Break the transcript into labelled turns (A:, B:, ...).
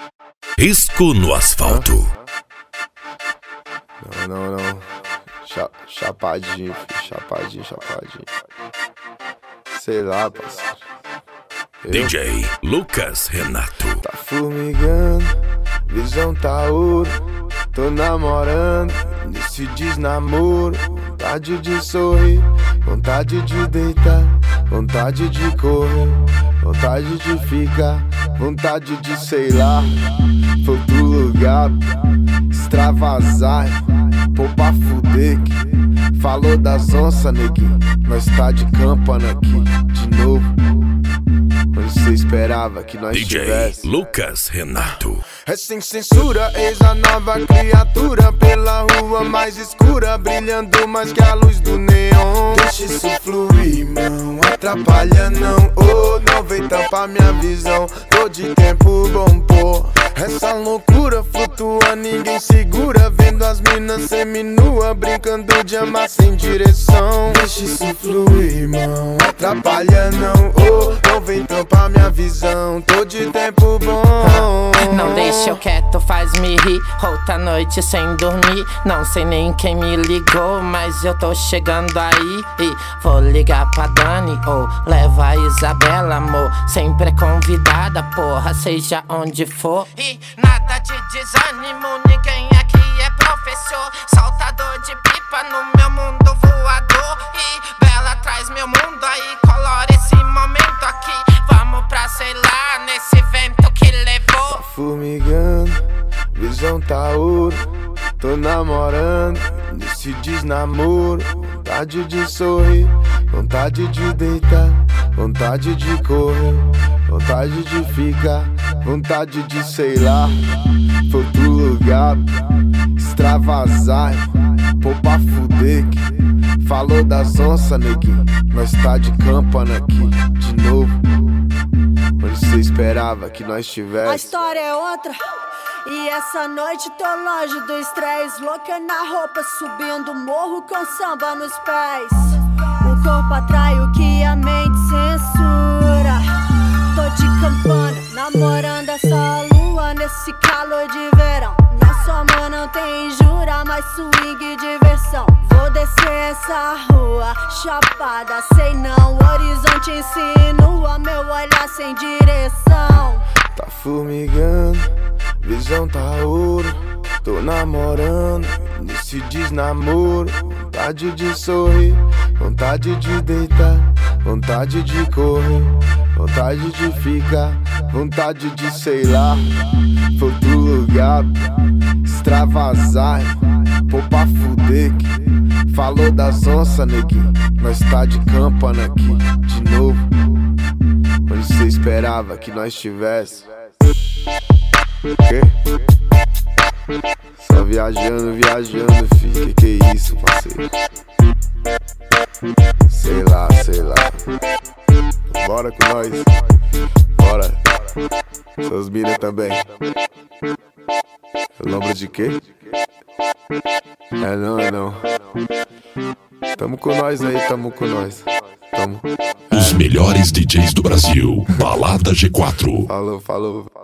A: Risco no asfalto.
B: Não. Chapadinho, filho. Chapadinho. Sei lá, parceiro.
A: DJ Lucas Renato.
B: Tá formigando, visão tá ouro. Tô namorando, nesse desnamoro. Vontade de sorrir, vontade de deitar, vontade de correr, vontade de ficar, vontade de sei lá. Foi pro lugar, extravasar, pô pra fuder. Falou das onças, neguinho, nós tá de campana aqui, de novo. Onde cê esperava que nós
A: DJ
B: tivesse?
A: Lucas Renato.
B: É sem censura, eis a nova criatura. Pela rua mais escura, brilhando mais que a luz do neon. Deixa isso fluir, não atrapalha não. Oh, não vem tampar minha visão. Tô de tempo bom, pô. Essa loucura flutua, ninguém segura. Vendo as minas seminua, brincando de amar sem direção. Deixa isso fluir, irmão, atrapalha não. Oh, não vem tampar minha visão. Tô de tempo bom.
C: Não deixa eu quieto, faz-me rir. Outra noite sem dormir. Não sei nem quem me ligou, mas eu tô chegando aí. E vou ligar pra Dani ou leva a Isabela, amor. Sempre é convidada, porra, seja onde for. E nada de desânimo, ninguém aqui é professor. Soltador de pipa no meu mundo voador. E Bela traz meu mundo aí, colora esse momento aqui. Vamos pra, sei lá, nesse vento que levou.
B: Formigando, visão tá ouro. Tô namorando, nesse desnamoro. Vontade de sorrir, vontade de deitar, vontade de correr, vontade de ficar, vontade de sei lá. Foi pro lugar, extravasar, pô pra fuder. Falou das onças, neguinho, nós tá de campana aqui, de novo. Onde cê esperava que nós tivesse?
D: A história é outra. E essa noite tô longe do estresse. Louca na roupa, subindo morro com samba nos pés. O corpo atrai o que a mente censura. Tô de campana, namorando essa lua nesse calor de verão. Nosso amor não tem jura, mas swing e diversão. Vou descer essa rua, chapada, sei não. Horizonte insinua, meu olhar sem direção.
B: Tá formigando, visão tá ouro. Tô namorando, nesse desnamoro. Vontade de sorrir, vontade de deitar, vontade de correr, vontade de ficar, vontade de sei lá. Foi pro lugar, extravasar, pô pra fuder. Falou das onças, neguinho, nós tá de campana aqui, de novo. Onde cê esperava que nós tivesse? Quê? Só viajando, filho. Que é isso, parceiro? Sei lá. Bora com nós. Bora. Seus mina também. Lembra de quê? É não. Tamo com nós aí, tamo.
A: Os melhores DJs do Brasil. Balada G4.
B: Falou.